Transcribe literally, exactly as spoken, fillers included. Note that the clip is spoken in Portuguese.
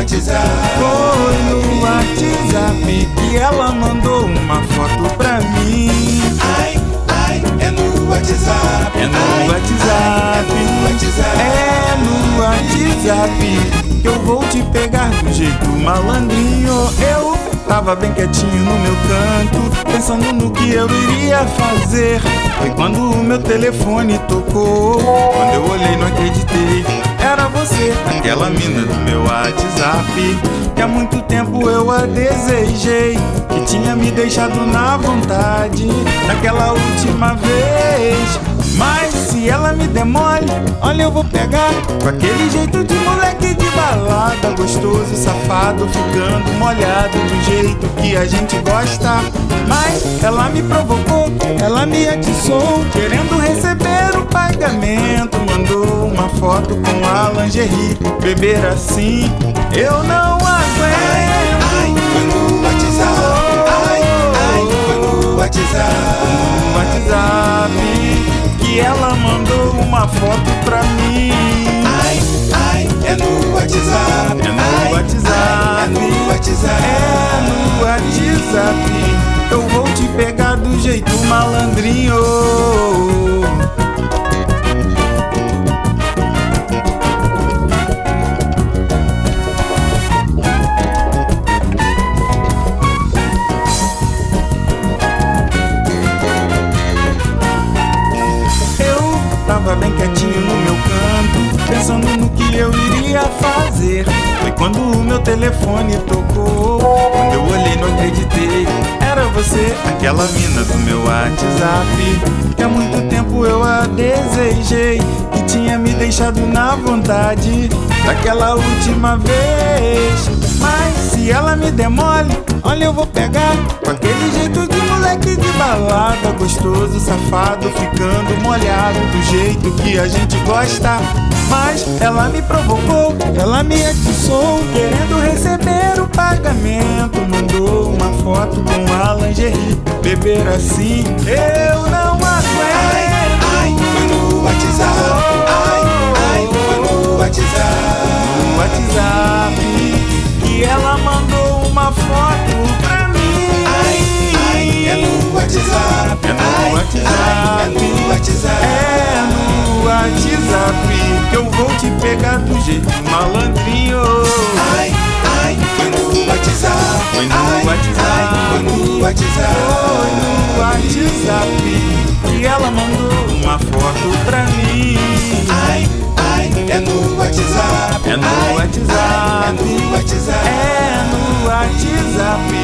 WhatsApp. Foi no WhatsApp que ela mandou uma foto pra mim. Ai, ai, é no WhatsApp. É no Ai, WhatsApp. ai, é no WhatsApp. É no WhatsApp que eu vou te pegar do jeito malandrinho. Eu tava bem quietinho no meu canto, pensando no que eu iria fazer. Foi quando o meu telefone tocou. Quando eu olhei não acreditei, era você, aquela mina do meu WhatsApp, que há muito tempo eu a desejei, que tinha me deixado na vontade naquela última vez. Mas se ela me der mole, olha, eu vou pegar com aquele jeito de moleque de balada, gostoso, safado, ficando molhado do jeito que a gente gosta. Mas ela me provocou, ela me atiçou, querendo receber o pagamento. Mandou uma foto com a lingerie, beber assim eu não aguento. Ai, foi no WhatsApp. Ai, ai, foi no WhatsApp. No WhatsApp que ela mandou uma foto pra mim. Ai, ai, é no WhatsApp. É no Ai, WhatsApp. ai, é no WhatsApp. É no WhatsApp eu vou te pegar do jeito malandrinho. Tava bem quietinho no meu canto, pensando no que eu iria fazer. Foi quando o meu telefone tocou. Quando eu olhei não acreditei, era você, aquela mina do meu WhatsApp, que há muito tempo eu a desejei, que tinha me deixado na vontade daquela última vez. Mas se ela me der mole, olha, eu vou pegar com aquele jeito de moleque de balada, gostoso, safado, ficando molhado do jeito que a gente gosta. Mas ela me provocou, ela me atiçou, querendo receber o pagamento. Mandou uma foto com a lingerie, beber assim eu não aguento. Ai, ai, foi no WhatsApp. Ai, ai, foi no WhatsApp. No WhatsApp que ela mandou uma foto pra mim. Ai, ai, é no WhatsApp. É no Ai, WhatsApp. ai, é no WhatsApp. É no WhatsApp que eu vou te pegar do jeito malandrinho. Ai, ai, foi no WhatsApp. Foi no Ai, WhatsApp. ai, foi no WhatsApp. Foi no WhatsApp que ela mandou uma foto pra mim. Ai, ai, é no WhatsApp. É no Ai, WhatsApp. ai, é no WhatsApp. É no WhatsApp